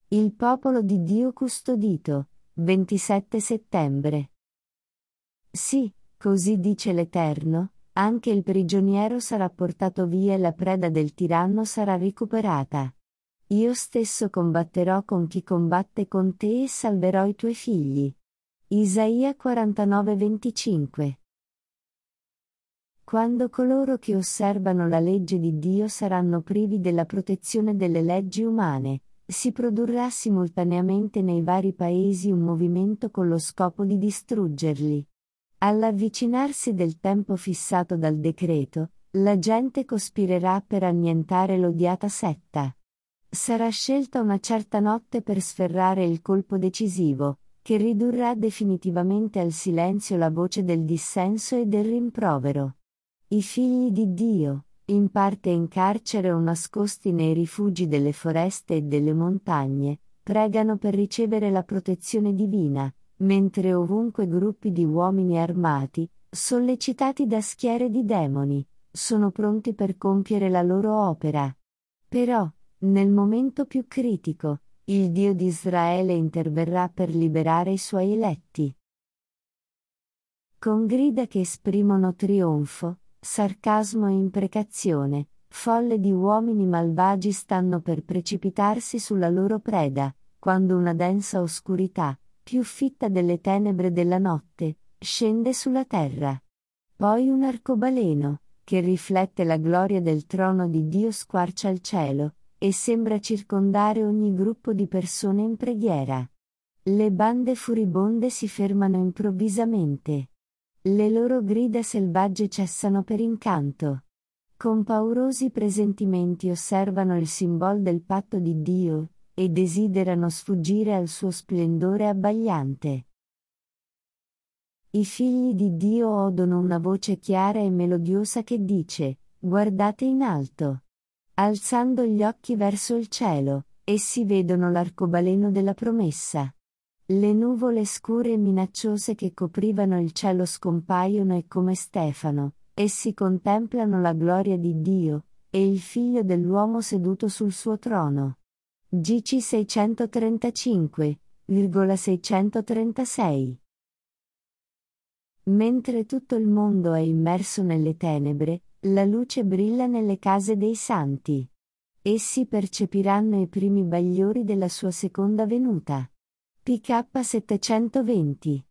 Il popolo di Dio custodito, 27 settembre. Sì, così dice l'Eterno, anche il prigioniero sarà portato via e la preda del tiranno sarà recuperata. Io stesso combatterò con chi combatte con te e salverò i tuoi figli. Isaia 49:25. Quando coloro che osservano la legge di Dio saranno privi della protezione delle leggi umane, si produrrà simultaneamente nei vari paesi un movimento con lo scopo di distruggerli. All'avvicinarsi del tempo fissato dal decreto, la gente cospirerà per annientare l'odiata setta. Sarà scelta una certa notte per sferrare il colpo decisivo, che ridurrà definitivamente al silenzio la voce del dissenso e del rimprovero. I figli di Dio, in parte in carcere o nascosti nei rifugi delle foreste e delle montagne, pregano per ricevere la protezione divina, mentre ovunque gruppi di uomini armati, sollecitati da schiere di demoni, sono pronti per compiere la loro opera. Però, nel momento più critico, il Dio di Israele interverrà per liberare i suoi eletti. Con grida che esprimono trionfo, sarcasmo e imprecazione, folle di uomini malvagi stanno per precipitarsi sulla loro preda, quando una densa oscurità, più fitta delle tenebre della notte, scende sulla terra. Poi un arcobaleno, che riflette la gloria del trono di Dio, squarcia il cielo, e sembra circondare ogni gruppo di persone in preghiera. Le bande furibonde si fermano improvvisamente. Le loro grida selvagge cessano per incanto. Con paurosi presentimenti osservano il simbolo del patto di Dio, e desiderano sfuggire al suo splendore abbagliante. I figli di Dio odono una voce chiara e melodiosa che dice: guardate in alto. Alzando gli occhi verso il cielo, essi vedono l'arcobaleno della promessa. Le nuvole scure e minacciose che coprivano il cielo scompaiono e come Stefano, essi contemplano la gloria di Dio, e il Figlio dell'uomo seduto sul suo trono. GC 635,636. Mentre tutto il mondo è immerso nelle tenebre, la luce brilla nelle case dei santi. Essi percepiranno i primi bagliori della sua seconda venuta. PK 720.